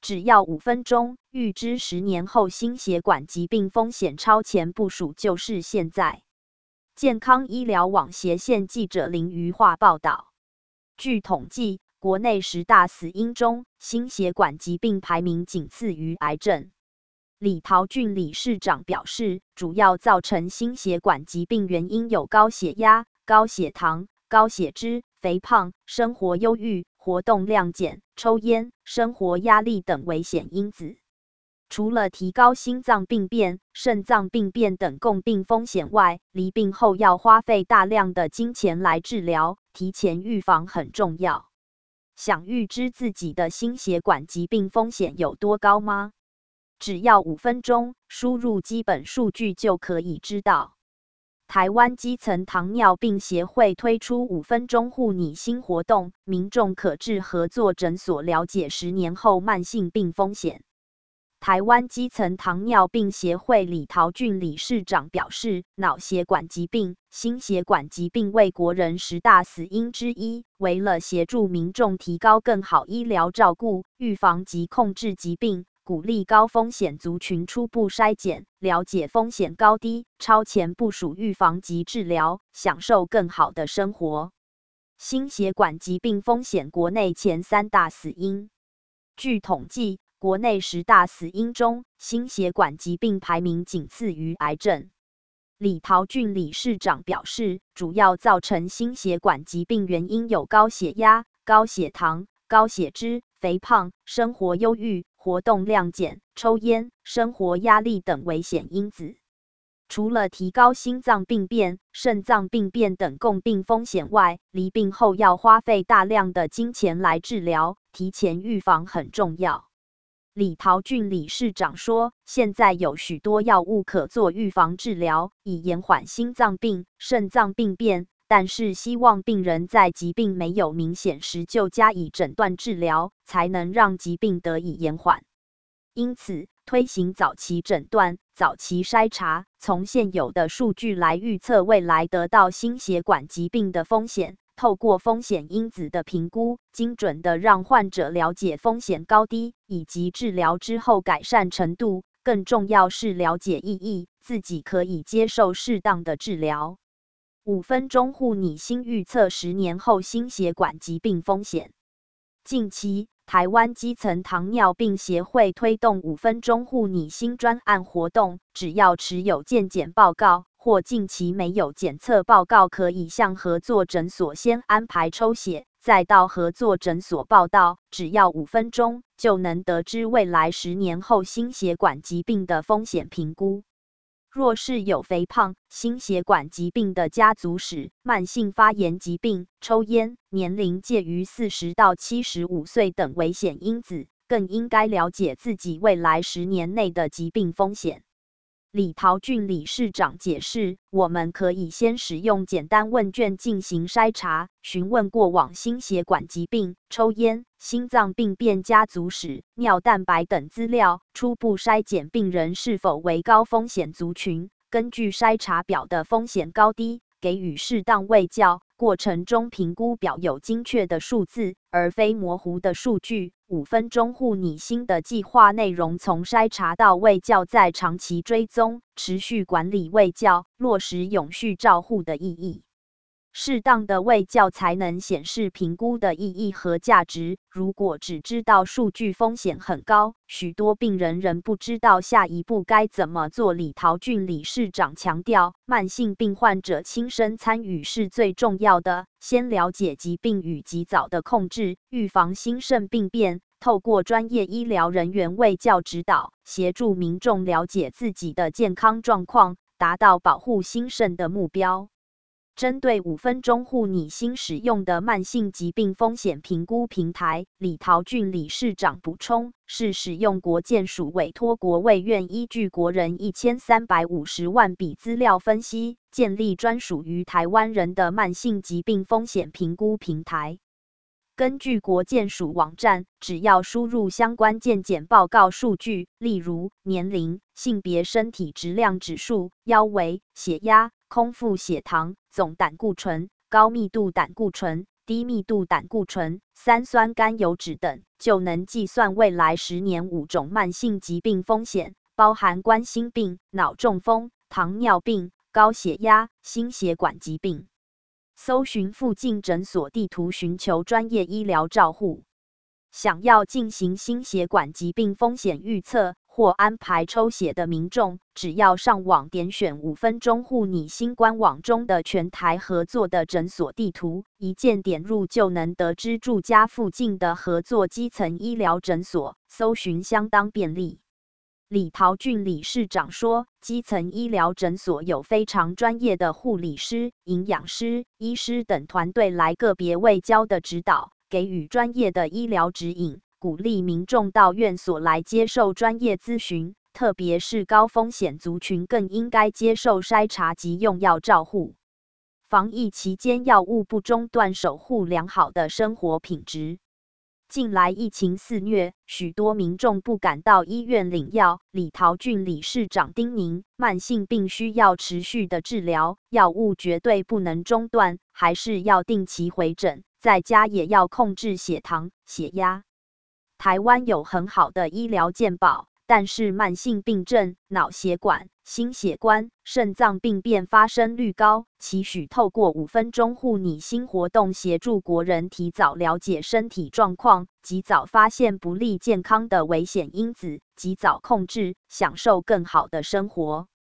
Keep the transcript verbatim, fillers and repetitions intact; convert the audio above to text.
只要五分钟，预知十年后心血管疾病风险超前部署就是现在。健康医疗网斜线记者林瑜桦报道。据统计，国内十大死因中，心血管疾病排名仅次于癌症。李桃俊理事长表示，主要造成心血管疾病原因有高血压、高血糖、高血脂、肥胖、生活忧郁、活动量减、抽烟、生活压力等危险因子。除了提高心脏病变、肾脏病变等共病风险外，罹病后要花费大量的金钱来治疗，提前预防很重要。想预知自己的心血管疾病风险有多高吗？只要五分钟，输入基本数据就可以知道。台湾基层糖尿病协会推出五分钟护你心活动，民众可至合作诊所了解十年后慢性病风险。台湾基层糖尿病协会李桃俊理事长表示，脑血管疾病、心血管疾病为国人十大死因之一，为了协助民众提高更好医疗照顾、预防及控制疾病，鼓励高风险族群初步筛检，了解风险高低，超前部署预防及治疗，享受更好的生活。心血管疾病风险国内前三大死因。据统计，国内十大死因中，心血管疾病排名仅次于癌症。李桃俊理事长表示，主要造成心血管疾病原因有高血压、高血糖、高血脂、肥胖、生活忧郁、活动量减、抽烟、生活压力等危险因子。除了提高心脏病变、肾脏病变等共病风险外，罹病后要花费大量的金钱来治疗，提前预防很重要。李桃俊理事长说，现在有许多药物可做预防治疗，以延缓心脏病、肾脏病变，但是希望病人在疾病没有明显时就加以诊断治疗，才能让疾病得以延缓。因此，推行早期诊断、早期筛查，从现有的数据来预测未来得到心血管疾病的风险，透过风险因子的评估，精准的让患者了解风险高低，以及治疗之后改善程度，更重要是了解意义，自己可以接受适当的治疗。五分钟护你心预测十年后心血管疾病风险。近期，台湾基层糖尿病协会推动五分钟护你心专案活动，只要持有健检报告或近期没有检测报告，可以向合作诊所先安排抽血，再到合作诊所报到，只要五分钟就能得知未来十年后心血管疾病的风险评估。若是有肥胖、心血管疾病的家族史、慢性发炎疾病、抽烟、年龄介于四十到七十五岁等危险因子，更应该了解自己未来十年内的疾病风险。李桃俊理事长解释，我们可以先使用简单问卷进行筛查，询问过往心血管疾病、抽烟、心脏病变家族史、尿蛋白等资料，初步筛检病人是否为高风险族群，根据筛查表的风险高低，给予适当卫教，过程中评估表有精确的数字，而非模糊的数据。五分钟护你心的计划内容从筛查到卫教，再长期追踪，持续管理卫教，落实永续照护的意义。适当的卫教才能显示评估的意义和价值。如果只知道数据风险很高，许多病人仍不知道下一步该怎么做。李桃俊理事长强调，慢性病患者亲身参与是最重要的，先了解疾病与及早的控制，预防心肾病变，透过专业医疗人员卫教指导，协助民众了解自己的健康状况，达到保护心肾的目标。针对五分钟护你心使用的慢性疾病风险评估平台，李桃俊理事长补充，是使用国健署委托国卫院依据国人一千三百五十万笔资料分析，建立专属于台湾人的慢性疾病风险评估平台。根据国健署网站，只要输入相关健检报告数据，例如年龄、性别、身体质量指数、腰围、血压、空腹血糖、总胆固醇、高密度胆固醇、 低密度胆固醇、三酸甘油酯等，就能计算未来十年五种慢性疾病风险，包含冠心病、脑中风、糖尿病、高血压、心血管疾病。搜寻附近诊所地图，寻求专业医疗照护。想要进行心血管疾病风险预测或安排抽血的民众，只要上网点选五分钟护你心官网中的全台合作的诊所地图，一键点入就能得知住家附近的合作基层医疗诊所，搜寻相当便利。李桃俊理事长说，基层医疗诊所有非常专业的护理师、营养师、医师等团队来个别卫教的指导，给予专业的医疗指引，鼓励民众到院所来接受专业咨询，特别是高风险族群更应该接受筛查及用药照护。防疫期间药物不中断，守护良好的生活品质。近来疫情肆虐，许多民众不敢到医院领药。李桃俊理事长叮咛，慢性病需要持续的治疗，药物绝对不能中断，还是要定期回诊，在家也要控制血糖、血压。台湾有很好的医疗健保，但是慢性病症、脑血管、心血管、肾脏病变发生率高，期许透过五分钟护你心活动，协助国人提早了解身体状况，及早发现不利健康的危险因子，及早控制，享受更好的生活。